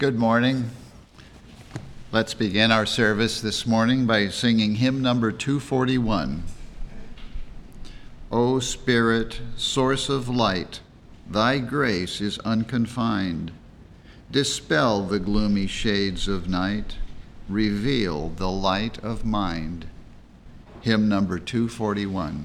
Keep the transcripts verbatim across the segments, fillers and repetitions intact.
Good morning. Let's begin our service this morning by singing hymn number two forty-one. O Spirit, source of light, thy grace is unconfined. Dispel the gloomy shades of night, reveal the light of mind. Hymn number two forty-one.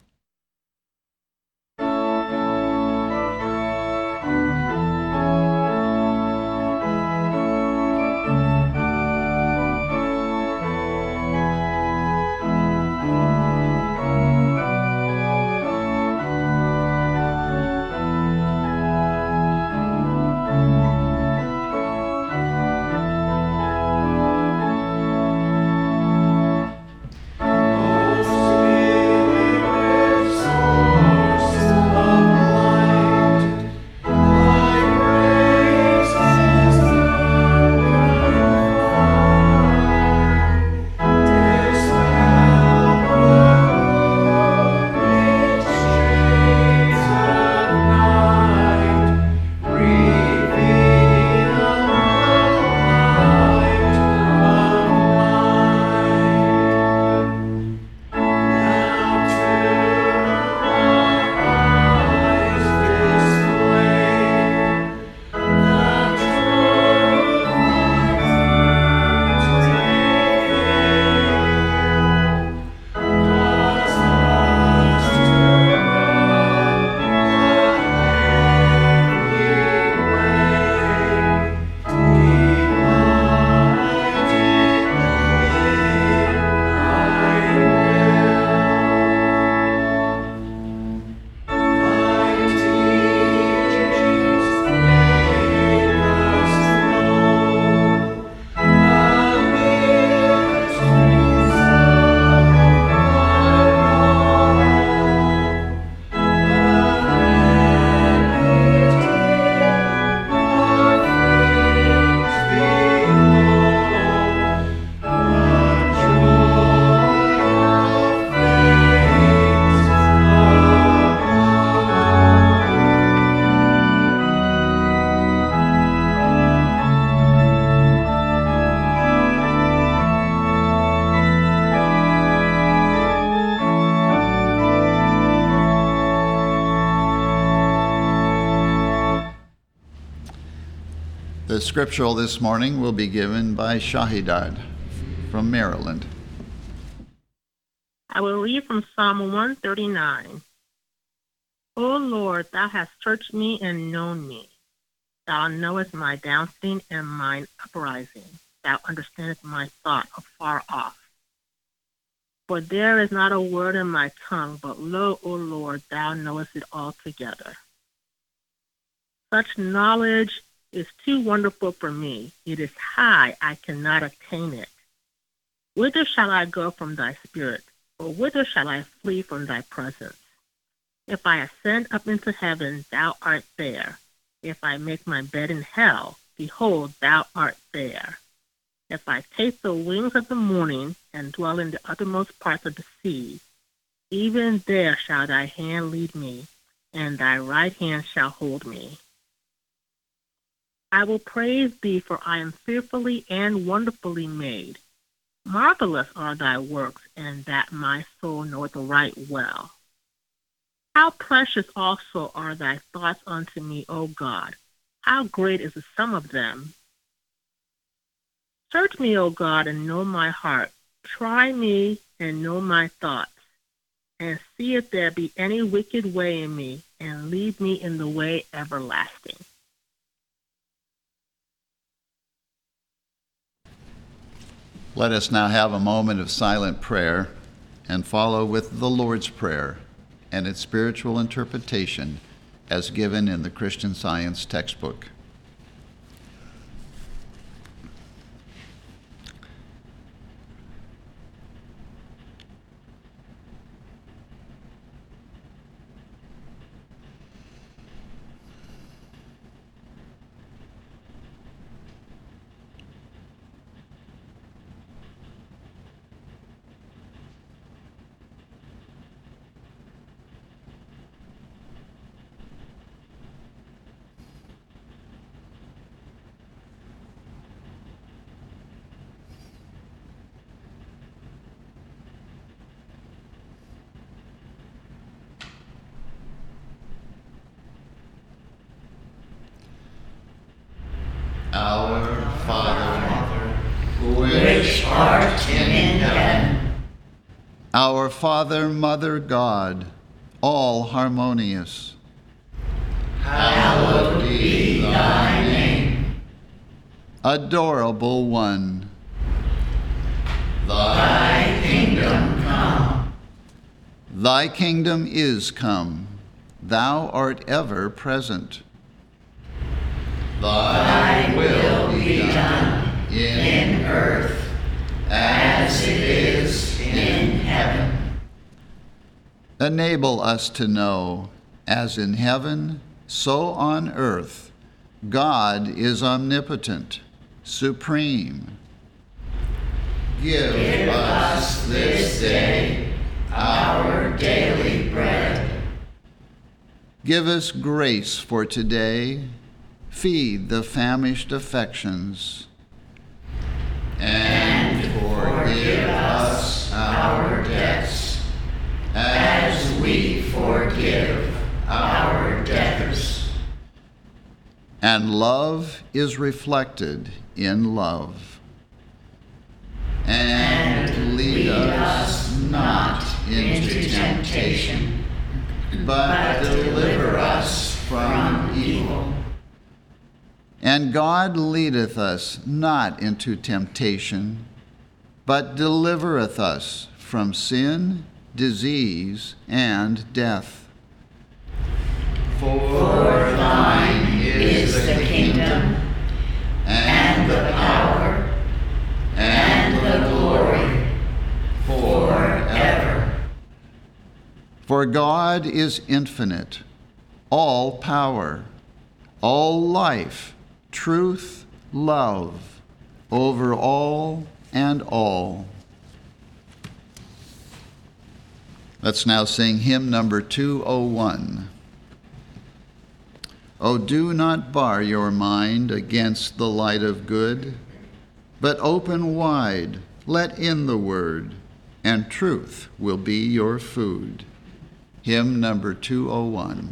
The scriptural this morning will be given by Shahidad from Maryland. I will read from Psalm one thirty-nine. O Lord, thou hast searched me and known me. Thou knowest my downsitting and mine uprising. Thou understandest my thought afar off. For there is not a word in my tongue, but lo, O Lord, thou knowest it altogether. Such knowledge is too wonderful for me. It is high, I cannot attain it. Whither shall I go from thy spirit, or whither shall I flee from thy presence? If I ascend up into heaven, thou art there. If I make my bed in hell, behold, thou art there. If I take the wings of the morning and dwell in the uttermost parts of the sea, even there shall thy hand lead me, and thy right hand shall hold me. I will praise thee, for I am fearfully and wonderfully made. Marvelous are thy works, and that my soul knoweth right well. How precious also are thy thoughts unto me, O God! How great is the sum of them! Search me, O God, and know my heart. Try me and know my thoughts, and see if there be any wicked way in me, and lead me in the way everlasting. Let us now have a moment of silent prayer and follow with the Lord's Prayer and its spiritual interpretation as given in the Christian Science textbook. Our Father, which art in heaven. Our Father, Mother God, all harmonious. Hallowed be thy name. Adorable One. Thy kingdom come. Thy kingdom is come. Thou art ever present. Thy will be done in earth as it is in heaven. Enable us to know, as in heaven, so on earth, God is omnipotent, supreme. Give, Give us this day our daily bread. Give us grace for today. Feed the famished affections. And forgive us our debts, as we forgive our debtors. And love is reflected in love. And, And lead us not into temptation, but deliver us from evil. And God leadeth us not into temptation, but delivereth us from sin, disease, and death. For thine is the kingdom, and the power, and the glory, forever. For God is infinite, all power, all life, truth, love, over all and all. Let's now sing hymn number two oh one. O do not bar your mind against the light of good, but open wide, let in the word, and truth will be your food. Hymn number two oh one.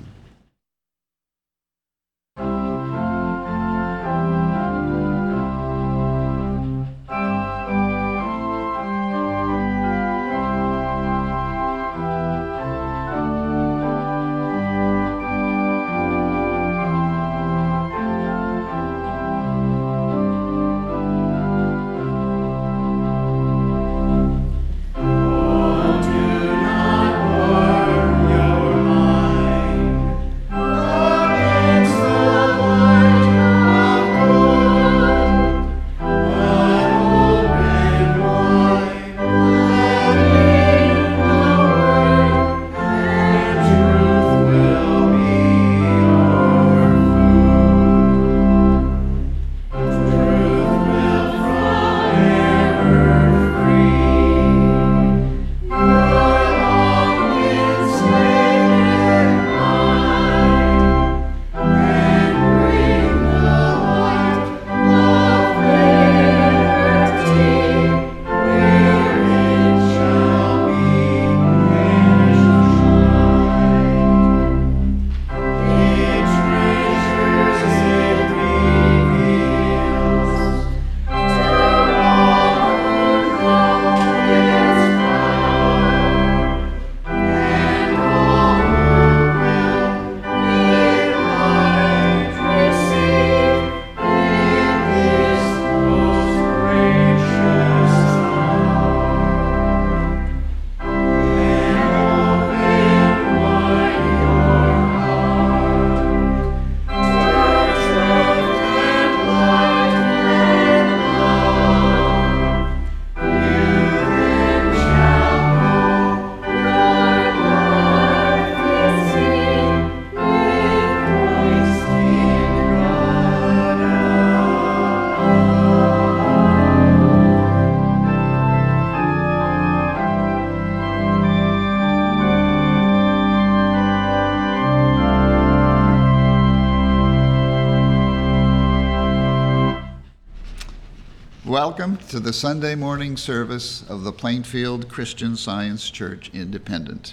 Welcome to the Sunday morning service of the Plainfield Christian Science Church Independent.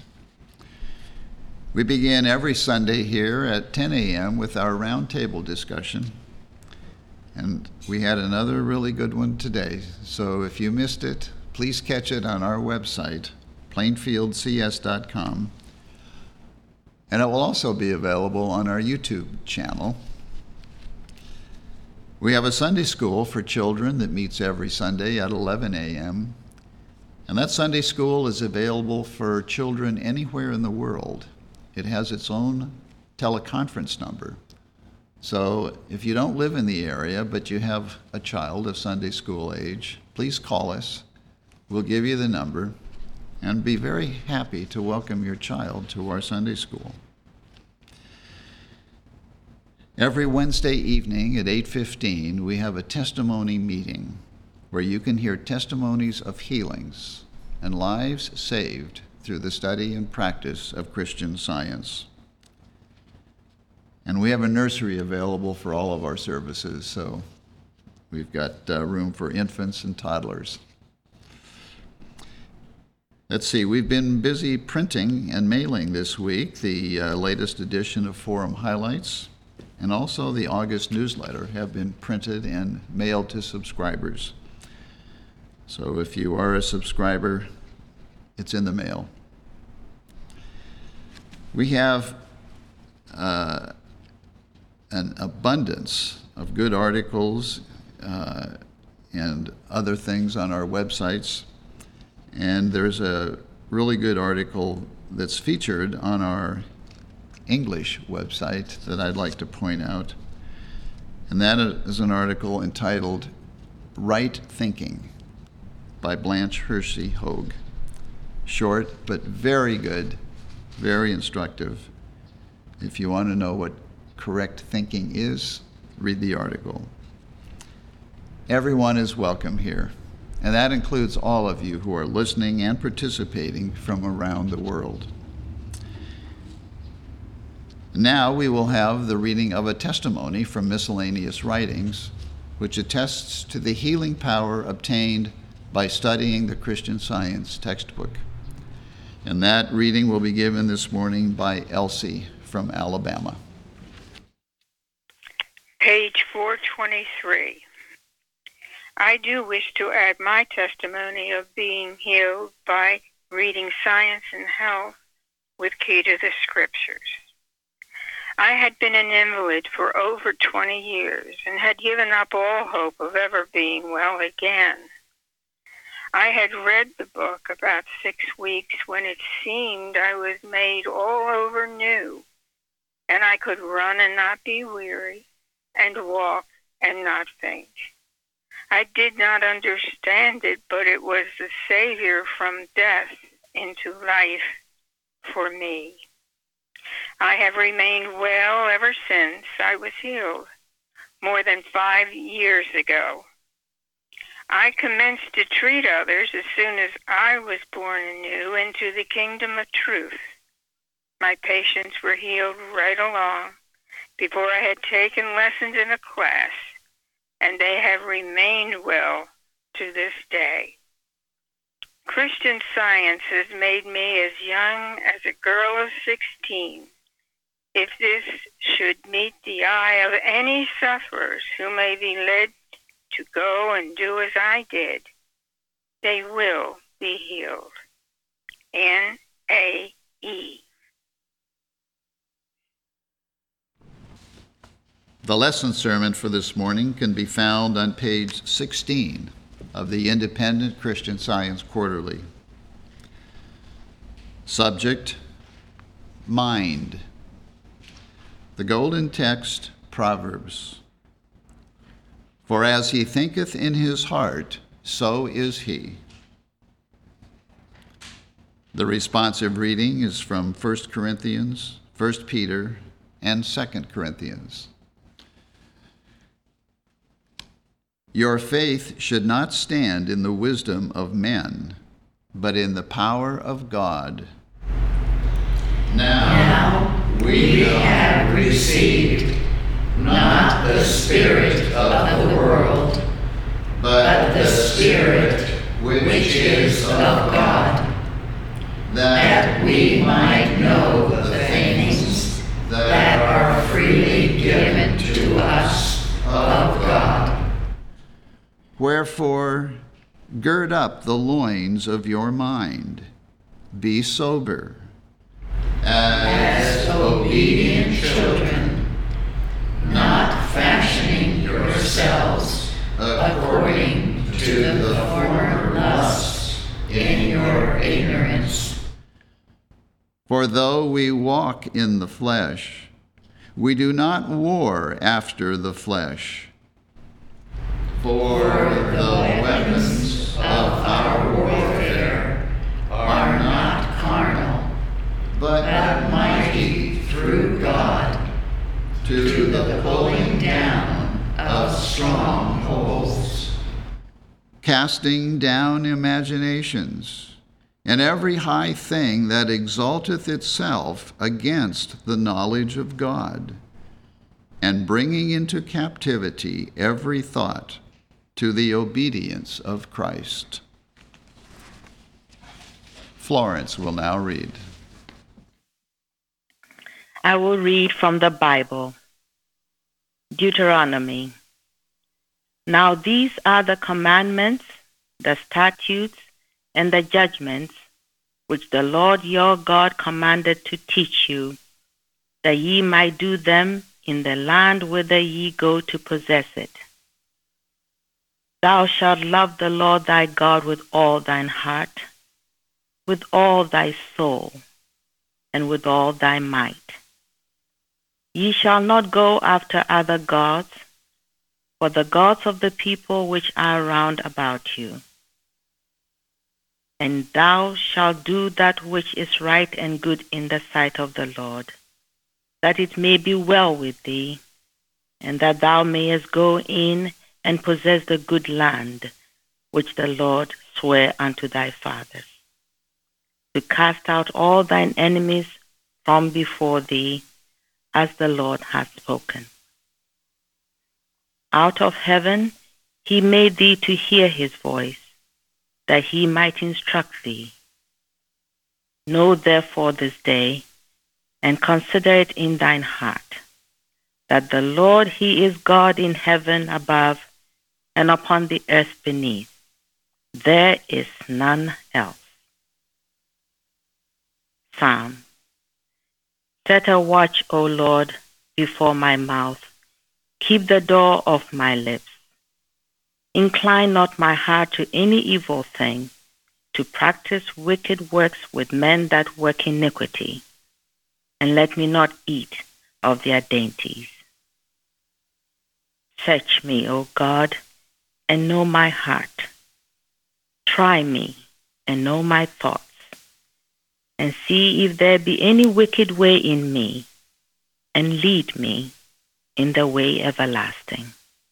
We begin every Sunday here at ten a.m. with our roundtable discussion. And we had another really good one today. So if you missed it, please catch it on our website, plainfield c s dot com. And it will also be available on our YouTube channel. We have a Sunday school for children that meets every Sunday at eleven a.m. And that Sunday school is available for children anywhere in the world. It has its own teleconference number. So if you don't live in the area, but you have a child of Sunday school age, please call us. We'll give you the number and be very happy to welcome your child to our Sunday school. Every Wednesday evening at eight fifteen, we have a testimony meeting where you can hear testimonies of healings and lives saved through the study and practice of Christian Science. And we have a nursery available for all of our services, so we've got uh, room for infants and toddlers. Let's see, we've been busy printing and mailing this week the uh, latest edition of Forum Highlights, and also the August newsletter have been printed and mailed to subscribers. So if you are a subscriber, it's in the mail. We have uh, an abundance of good articles uh, and other things on our websites. And there's a really good article that's featured on our English website that I'd like to point out. And that is an article entitled Right Thinking by Blanche Hershey Hogue. Short, but very good, very instructive. If you want to know what correct thinking is, read the article. Everyone is welcome here, and that includes all of you who are listening and participating from around the world. Now we will have the reading of a testimony from Miscellaneous Writings, which attests to the healing power obtained by studying the Christian Science textbook. And that reading will be given this morning by Elsie from Alabama. Page four twenty-three. I do wish to add my testimony of being healed by reading Science and Health with key to the Scriptures. I had been an invalid for over twenty years and had given up all hope of ever being well again. I had read the book about six weeks when it seemed I was made all over new, and I could run and not be weary, and walk and not faint. I did not understand it, but it was the Savior from death into life for me. I have remained well ever since I was healed, more than five years ago. I commenced to treat others as soon as I was born anew into the kingdom of truth. My patients were healed right along before I had taken lessons in a class, and they have remained well to this day. Christian Science has made me as young as a girl of sixteen. If this should meet the eye of any sufferers who may be led to go and do as I did, they will be healed. N A E The lesson sermon for this morning can be found on page sixteen of the Independent Christian Science Quarterly. Subject, mind. The golden text, Proverbs. For as he thinketh in his heart, so is he. The responsive reading is from First Corinthians, First Peter, and Second Corinthians. Your faith should not stand in the wisdom of men, but in the power of God. Now we have received not the spirit of the world, but the Spirit which is of God, that we might know the things that are freely given to us of God. Wherefore, gird up the loins of your mind. Be sober. As obedient children, not fashioning yourselves according to the former lusts in your ignorance. For though we walk in the flesh, we do not war after the flesh. For the weapons of our warfare are not carnal, but mighty through God to the pulling down of strongholds, casting down imaginations, and every high thing that exalteth itself against the knowledge of God, and bringing into captivity every thought to the obedience of Christ. Florence will now read. I will read from the Bible. Deuteronomy. Now these are the commandments, the statutes, and the judgments which the Lord your God commanded to teach you, that ye might do them in the land whither ye go to possess it. Thou shalt love the Lord thy God with all thine heart, with all thy soul, and with all thy might. Ye shall not go after other gods, for the gods of the people which are round about you. And thou shalt do that which is right and good in the sight of the Lord, that it may be well with thee, and that thou mayest go in and possess the good land which the Lord sware unto thy fathers, to cast out all thine enemies from before thee, as the Lord hath spoken. Out of heaven he made thee to hear his voice, that he might instruct thee. Know therefore this day, and consider it in thine heart, that the Lord he is God in heaven above, and upon the earth beneath. There is none else. Psalm. Set a watch, O Lord, before my mouth. Keep the door of my lips. Incline not my heart to any evil thing, to practice wicked works with men that work iniquity, and let me not eat of their dainties. Search me, O God, and know my heart. Try me, and know my thoughts, and see if there be any wicked way in me, and lead me in the way everlasting.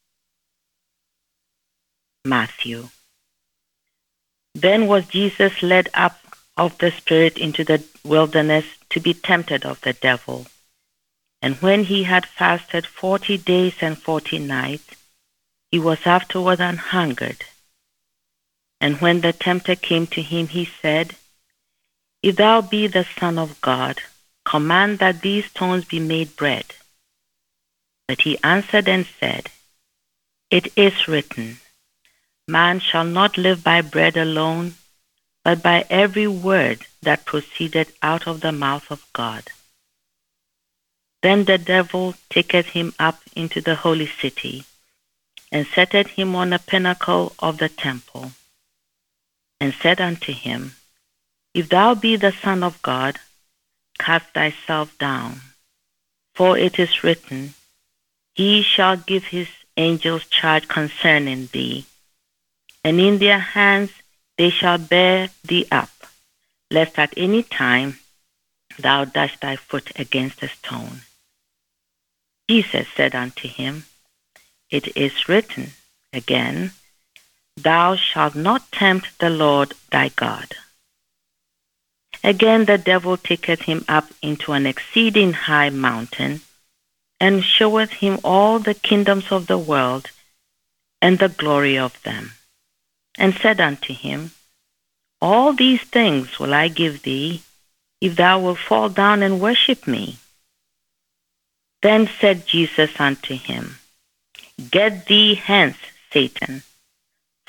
Matthew. Then was Jesus led up of the Spirit into the wilderness to be tempted of the devil. And when he had fasted forty days and forty nights, he was afterward an hungered. And when the tempter came to him, he said, If thou be the Son of God, command that these stones be made bread. But he answered and said, It is written, Man shall not live by bread alone, but by every word that proceeded out of the mouth of God. Then the devil taketh him up into the holy city, and setteth him on a pinnacle of the temple, and said unto him, If thou be the Son of God, cast thyself down. For it is written, He shall give his angels charge concerning thee, and in their hands they shall bear thee up, lest at any time thou dash thy foot against a stone. Jesus said unto him, It is written again, Thou shalt not tempt the Lord thy God. Again the devil taketh him up into an exceeding high mountain, and showeth him all the kingdoms of the world, and the glory of them, and said unto him, All these things will I give thee, if thou wilt fall down and worship me. Then said Jesus unto him, Get thee hence, Satan,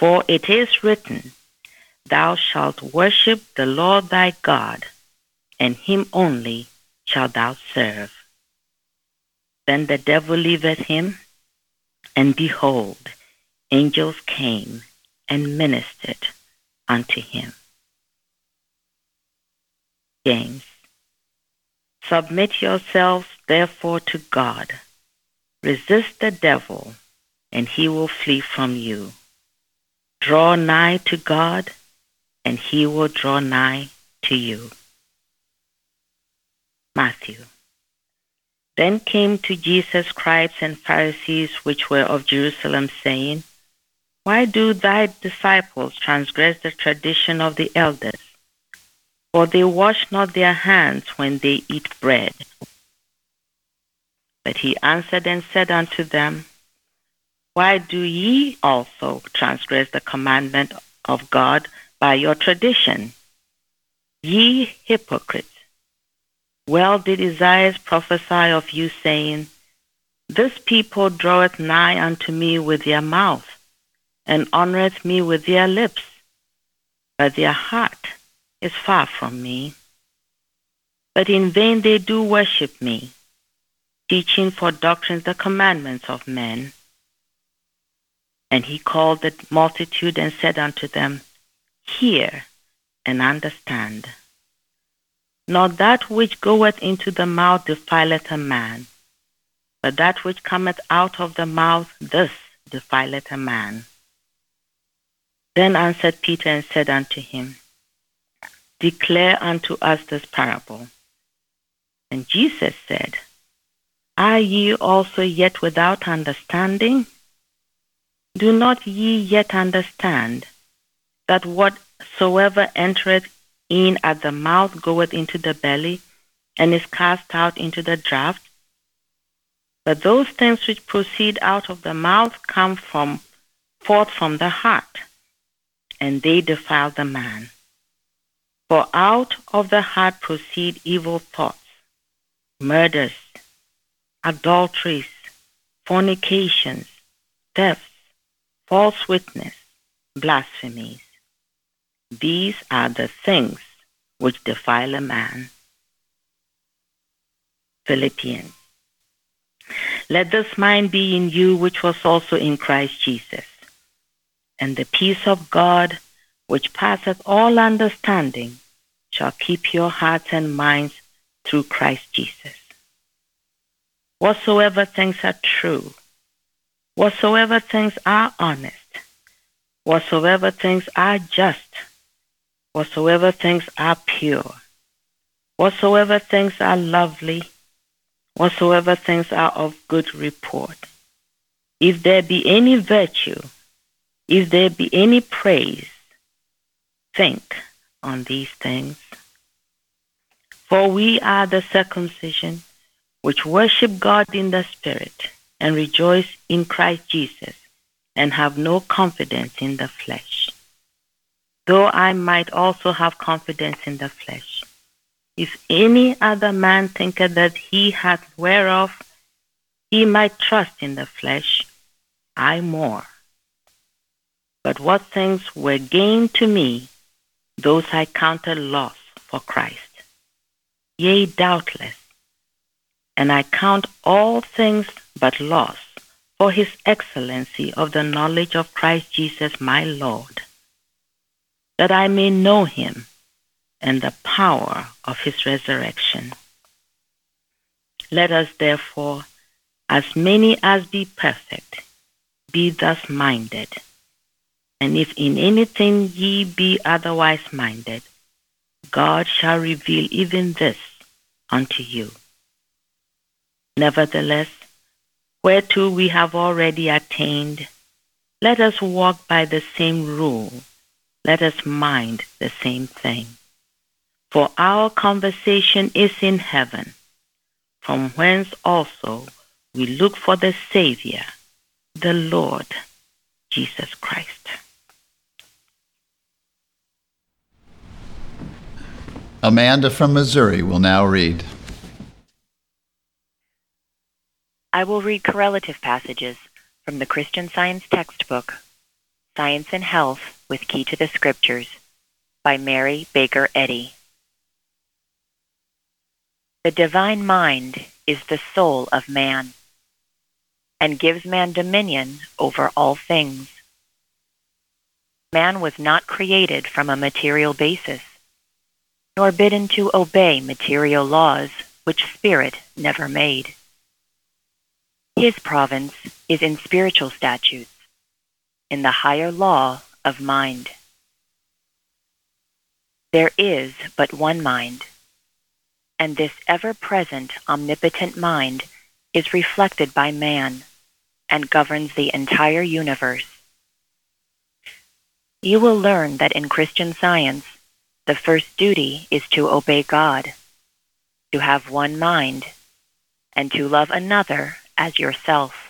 For it is written, Thou shalt worship the Lord thy God, and him only shalt thou serve. Then the devil leaveth him, and behold, angels came and ministered unto him. James. Submit yourselves therefore to God. Resist the devil, and he will flee from you. Draw nigh to God, and he will draw nigh to you. Matthew. Then came to Jesus scribes and Pharisees which were of Jerusalem, saying, Why do thy disciples transgress the tradition of the elders? For they wash not their hands when they eat bread. But he answered and said unto them, Why do ye also transgress the commandment of God by your tradition? Ye hypocrites! Well did Isaiah prophesy of you, saying, This people draweth nigh unto me with their mouth, and honoureth me with their lips, but their heart is far from me. But in vain they do worship me, teaching for doctrines the commandments of men. And he called the multitude and said unto them, Hear and understand. Not that which goeth into the mouth defileth a man, but that which cometh out of the mouth, this defileth a man. Then answered Peter and said unto him, Declare unto us this parable. And Jesus said, Are ye also yet without understanding? Do not ye yet understand that whatsoever entereth in at the mouth goeth into the belly, and is cast out into the draught? But those things which proceed out of the mouth come from forth from the heart, and they defile the man. For out of the heart proceed evil thoughts, murders, adulteries, fornications, thefts, false witness, blasphemies. These are the things which defile a man. Philippians. Let this mind be in you which was also in Christ Jesus. And the peace of God, which passeth all understanding, shall keep your hearts and minds through Christ Jesus. Whatsoever things are true, whatsoever things are honest, whatsoever things are just, whatsoever things are pure, whatsoever things are lovely, whatsoever things are of good report, if there be any virtue, if there be any praise, think on these things. For we are the circumcision, which worship God in the Spirit, and rejoice in Christ Jesus, and have no confidence in the flesh. Though I might also have confidence in the flesh. If any other man thinketh that he hath whereof he might trust in the flesh, I more. But what things were gain to me, those I counted loss for Christ. Yea, doubtless. And I count all things but loss for his excellency of the knowledge of Christ Jesus my Lord, that I may know him and the power of his resurrection. Let us therefore, as many as be perfect, be thus minded. And if in anything ye be otherwise minded, God shall reveal even this unto you. Nevertheless, whereto we have already attained, let us walk by the same rule, let us mind the same thing. For our conversation is in heaven, from whence also we look for the Savior, the Lord Jesus Christ. Amanda from Missouri will now read. I will read correlative passages from the Christian Science textbook, Science and Health with Key to the Scriptures by Mary Baker Eddy. The divine mind is the soul of man and gives man dominion over all things. Man was not created from a material basis, nor bidden to obey material laws which spirit never made. His province is in spiritual statutes, in the higher law of mind. There is but one mind, and this ever-present omnipotent mind is reflected by man and governs the entire universe. You will learn that in Christian Science, the first duty is to obey God, to have one mind, and to love another as yourself.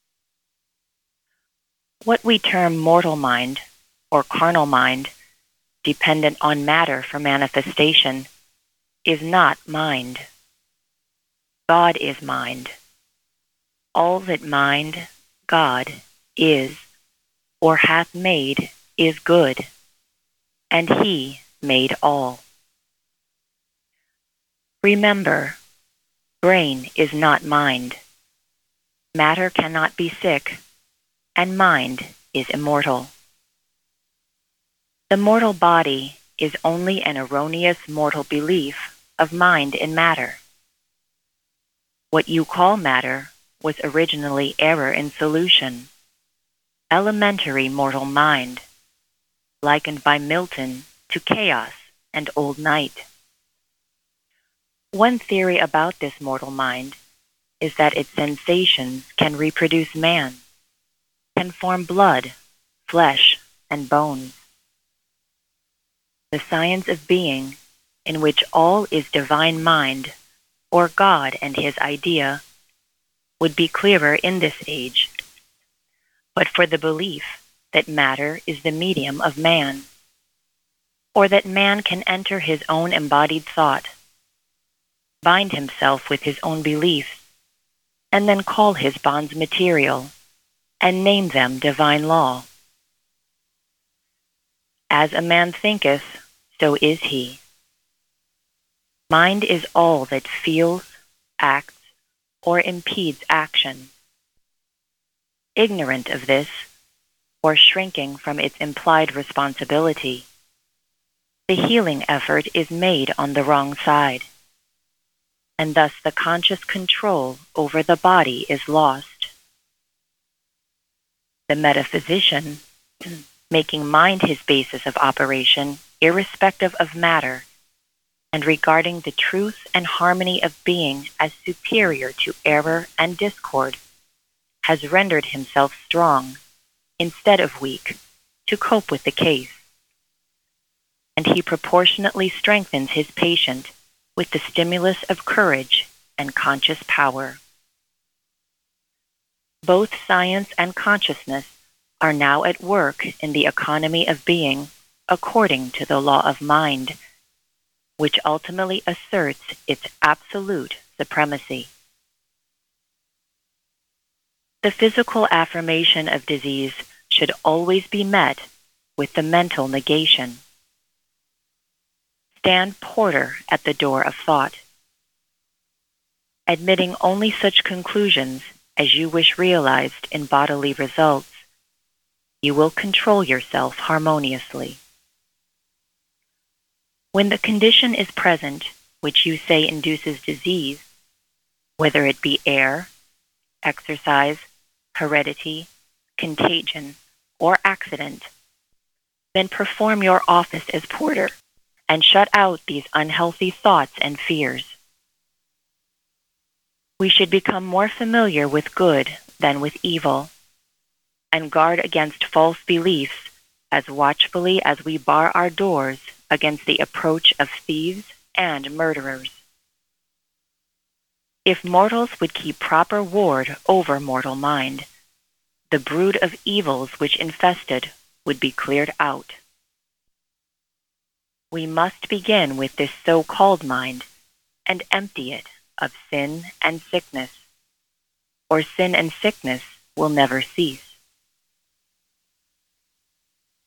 What we term mortal mind, or carnal mind, dependent on matter for manifestation, is not mind. God is mind. All that mind, God, is, or hath made, is good, and He made all. Remember, brain is not mind. Matter cannot be sick, and mind is immortal. The mortal body is only an erroneous mortal belief of mind in matter. What you call matter was originally error in solution, elementary mortal mind, likened by Milton to chaos and old night. One theory about this mortal mind is that its sensations can reproduce man, can form blood, flesh, and bones. The science of being, in which all is divine mind, or God and his idea, would be clearer in this age, but for the belief that matter is the medium of man, or that man can enter his own embodied thought, bind himself with his own beliefs, and then call his bonds material, and name them divine law. As a man thinketh, so is he. Mind is all that feels, acts, or impedes action. Ignorant of this, or shrinking from its implied responsibility, the healing effort is made on the wrong side, and thus the conscious control over the body is lost. The metaphysician, making mind his basis of operation, irrespective of matter, and regarding the truth and harmony of being as superior to error and discord, has rendered himself strong, instead of weak, to cope with the case. And he proportionately strengthens his patient with the stimulus of courage and conscious power. Both science and consciousness are now at work in the economy of being according to the law of mind, which ultimately asserts its absolute supremacy. The physical affirmation of disease should always be met with the mental negation. Stand porter at the door of thought, admitting only such conclusions as you wish realized in bodily results. You will control yourself harmoniously. When the condition is present which you say induces disease, whether it be air, exercise, heredity, contagion, or accident, then perform your office as porter and shut out these unhealthy thoughts and fears. We should become more familiar with good than with evil, and guard against false beliefs as watchfully as we bar our doors against the approach of thieves and murderers. If mortals would keep proper ward over mortal mind, the brood of evils which infested would be cleared out. We must begin with this so-called mind and empty it of sin and sickness, or sin and sickness will never cease.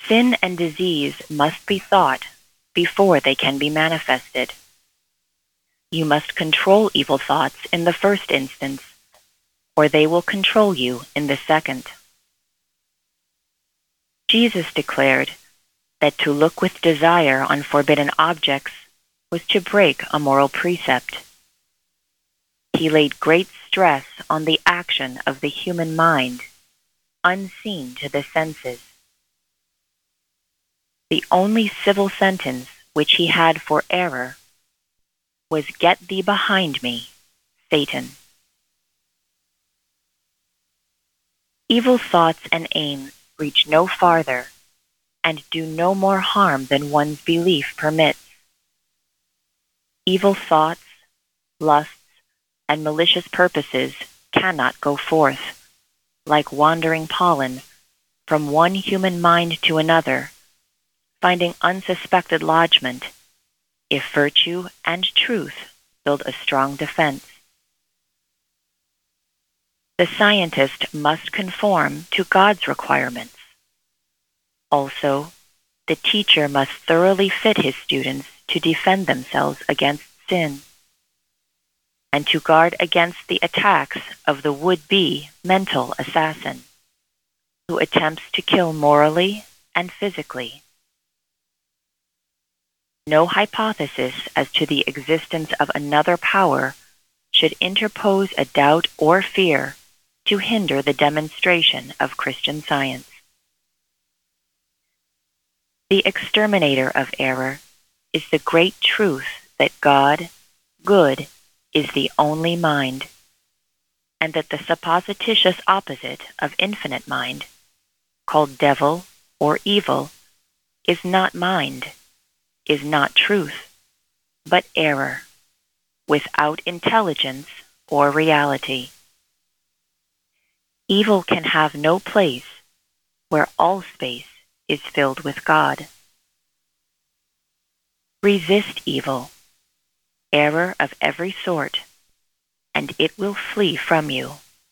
Sin and disease must be thought before they can be manifested. You must control evil thoughts in the first instance, or they will control you in the second. Jesus declared that to look with desire on forbidden objects was to break a moral precept. He laid great stress on the action of the human mind, unseen to the senses. The only civil sentence which he had for error was, "Get thee behind me, Satan." Evil thoughts and aims reach no farther and do no more harm than one's belief permits. Evil thoughts, lusts, and malicious purposes cannot go forth, like wandering pollen, from one human mind to another, finding unsuspected lodgment, if virtue and truth build a strong defense. The scientist must conform to God's requirements. Also, the teacher must thoroughly fit his students to defend themselves against sin, and to guard against the attacks of the would-be mental assassin, who attempts to kill morally and physically. No hypothesis as to the existence of another power should interpose a doubt or fear to hinder the demonstration of Christian Science. The exterminator of error is the great truth that God, good, is the only mind, and that the supposititious opposite of infinite mind, called devil or evil, is not mind, is not truth, but error, without intelligence or reality. Evil can have no place where all space is filled with God. Resist evil, error of every sort, and it will flee from you.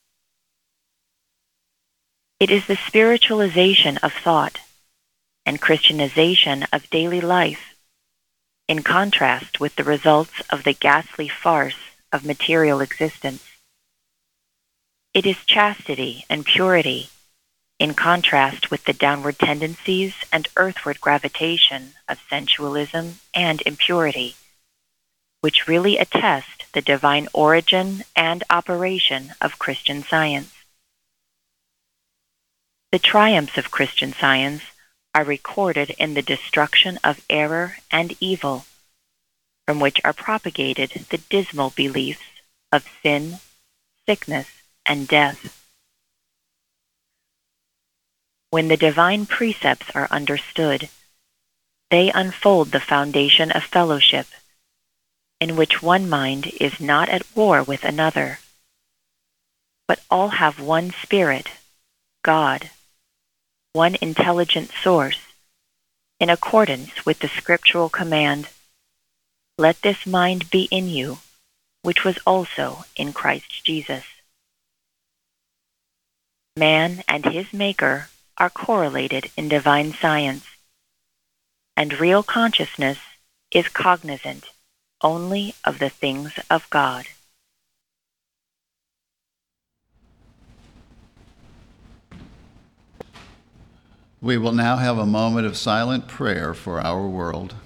It is the spiritualization of thought and Christianization of daily life, in contrast with the results of the ghastly farce of material existence. It is chastity and purity, in contrast with the downward tendencies and earthward gravitation of sensualism and impurity, which really attest the divine origin and operation of Christian Science. The triumphs of Christian Science are recorded in the destruction of error and evil, from which are propagated the dismal beliefs of sin, sickness, and death. When the divine precepts are understood, they unfold the foundation of fellowship, in which one mind is not at war with another, but all have one spirit, God, one intelligent source, in accordance with the scriptural command, "Let this mind be in you, which was also in Christ Jesus." Man and his Maker are correlated in divine science, and real consciousness is cognizant only of the things of God. We will now have a moment of silent prayer for our world.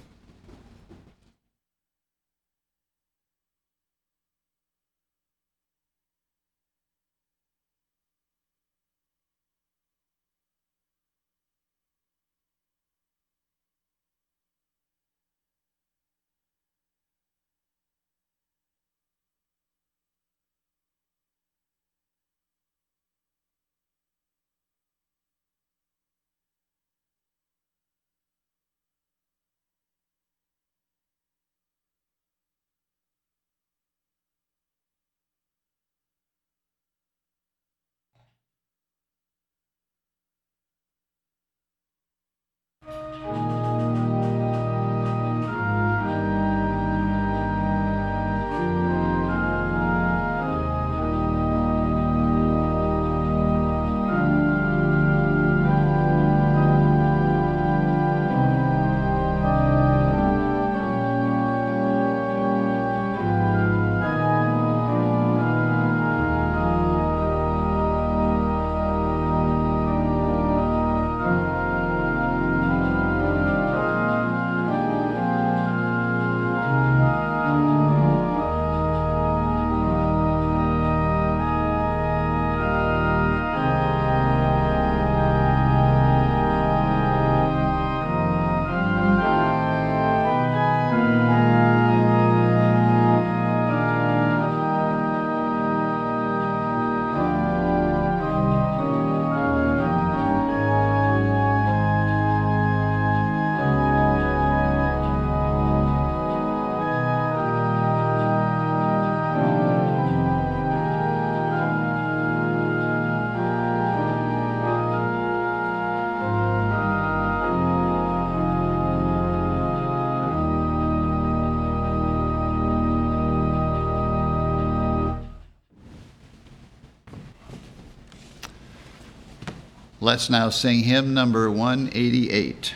Let's now sing hymn number one eighty-eight.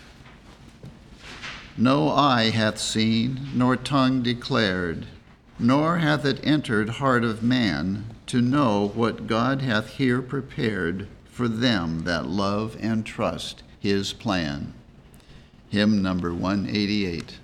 No eye hath seen, nor tongue declared, nor hath it entered heart of man, to know what God hath here prepared for them that love and trust his plan. Hymn number one eighty-eight.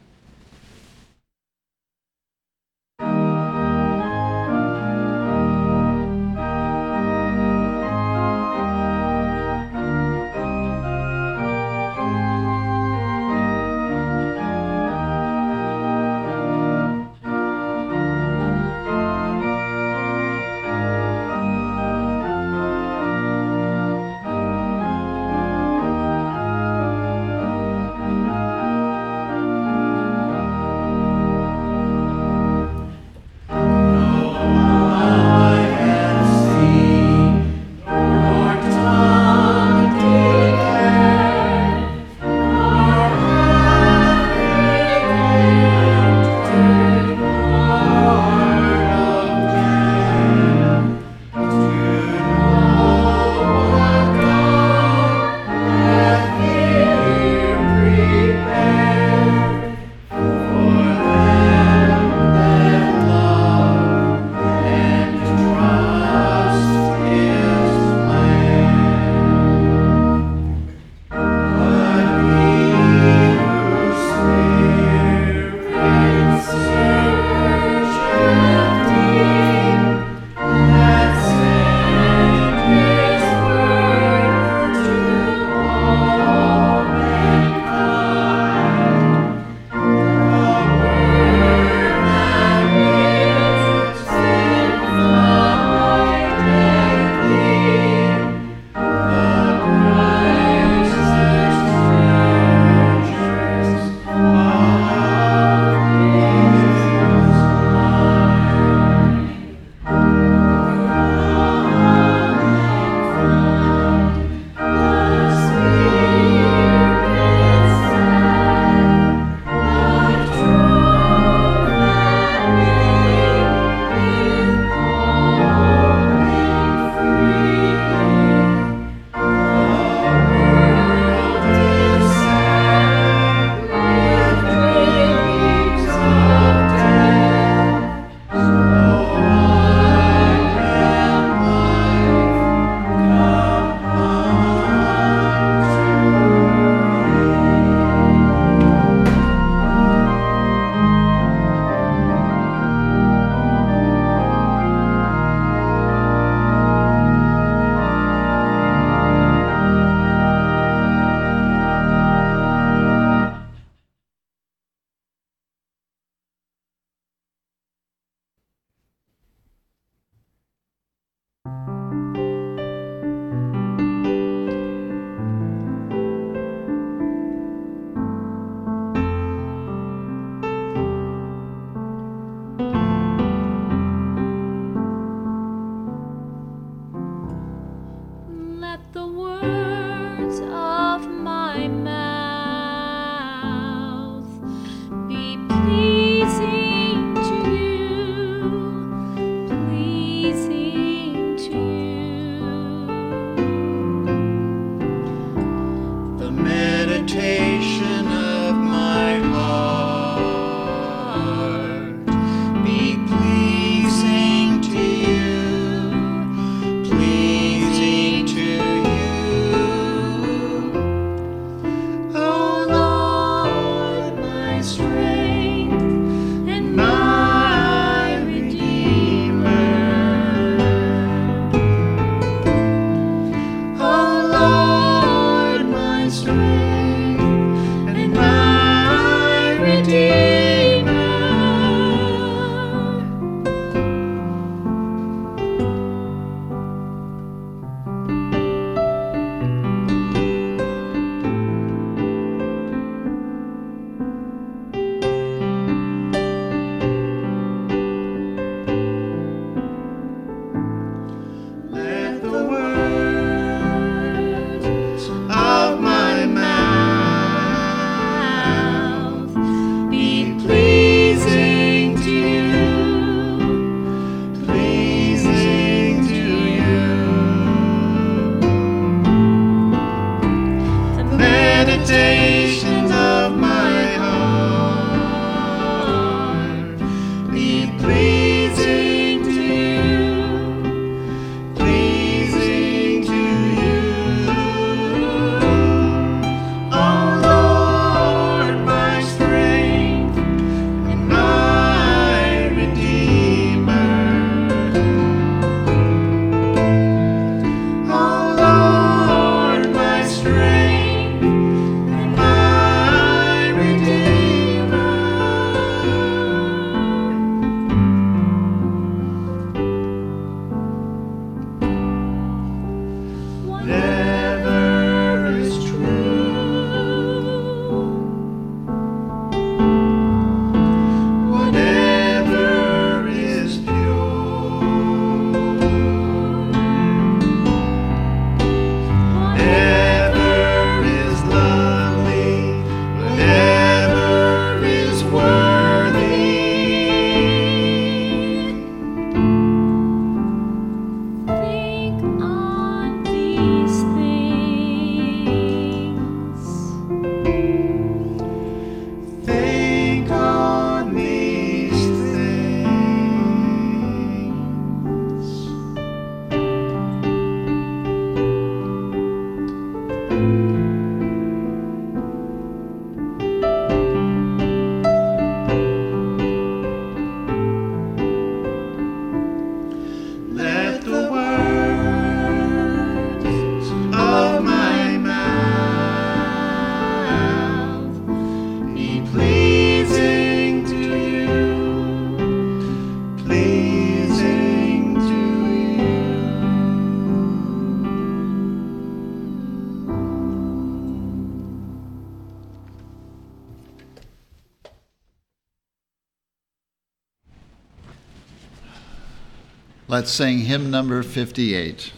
Let's sing hymn number fifty-eight.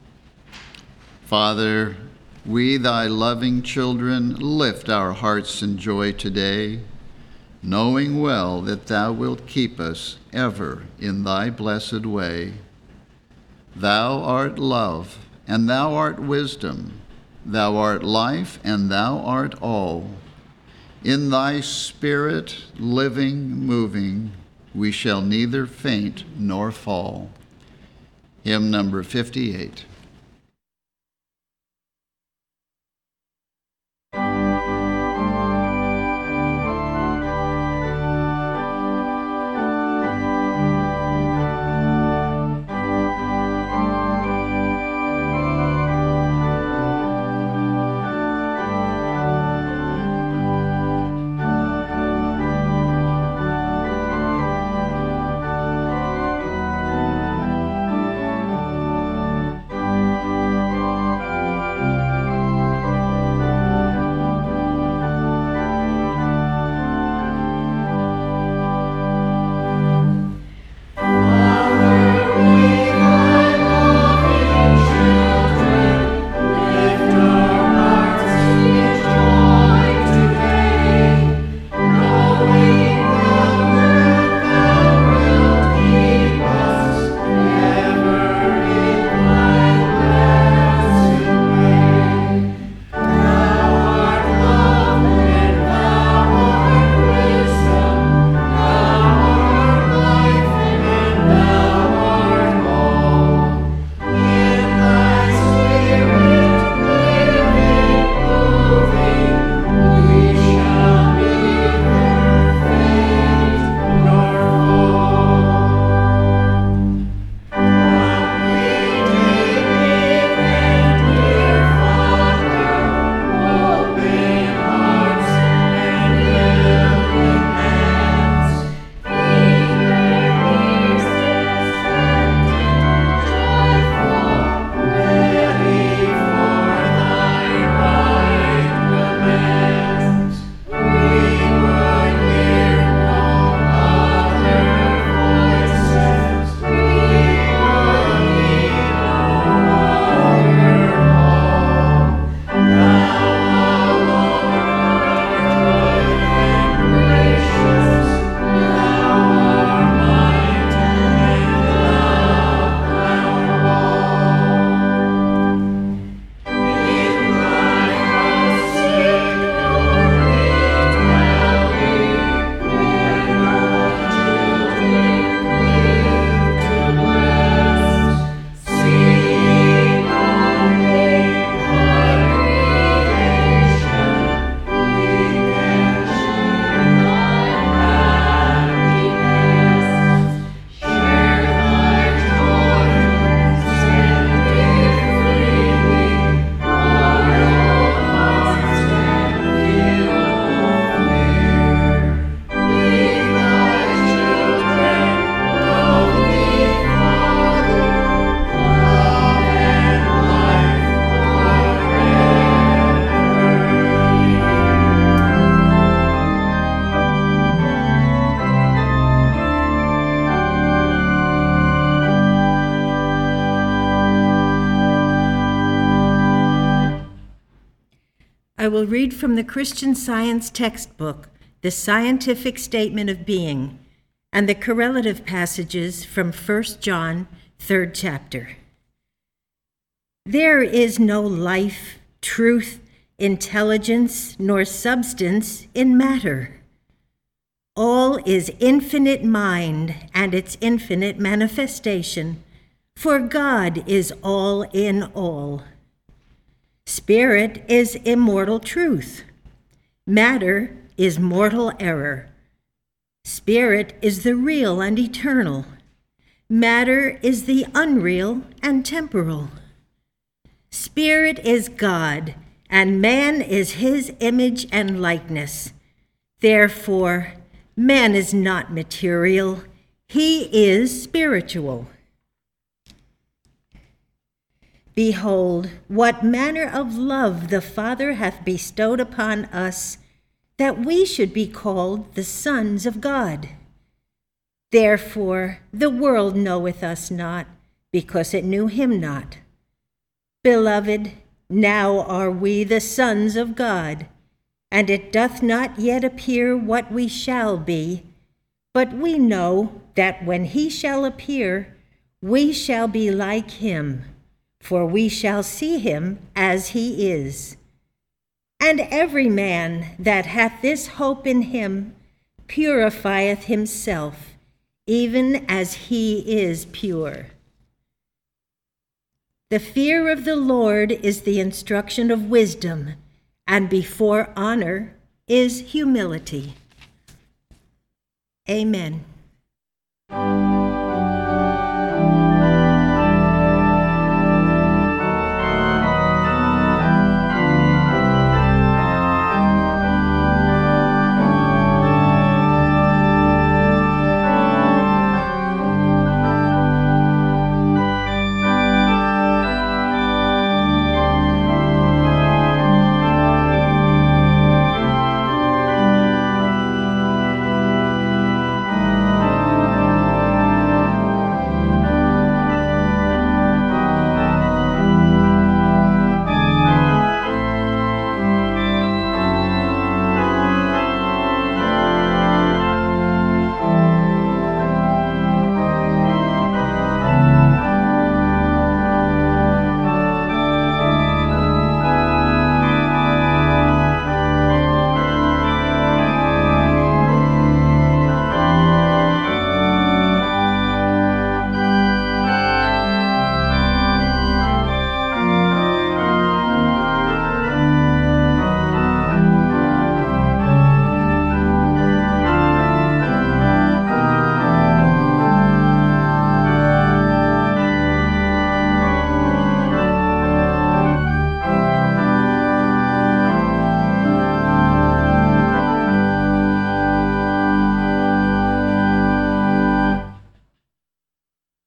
Father, we thy loving children lift our hearts in joy today, knowing well that thou wilt keep us ever in thy blessed way. Thou art love, and thou art wisdom, thou art life, and thou art all. In thy spirit, living, moving, we shall neither faint nor fall. Hymn number fifty-eight. I will read from the Christian Science textbook, The Scientific Statement of Being, and the correlative passages from First John, third chapter. There is no life, truth, intelligence, nor substance in matter. All is infinite mind and its infinite manifestation, for God is all in all. Spirit is immortal truth. Matter is mortal error. Spirit is the real and eternal. Matter is the unreal and temporal. Spirit is God, and man is his image and likeness. Therefore, man is not material, he is spiritual. Behold, what manner of love the Father hath bestowed upon us, that we should be called the sons of God. Therefore the world knoweth us not, because it knew him not. Beloved, now are we the sons of God, and it doth not yet appear what we shall be, but we know that when he shall appear, we shall be like him, for we shall see him as he is. And every man that hath this hope in him purifieth himself, even as he is pure. The fear of the Lord is the instruction of wisdom, and before honor is humility. Amen.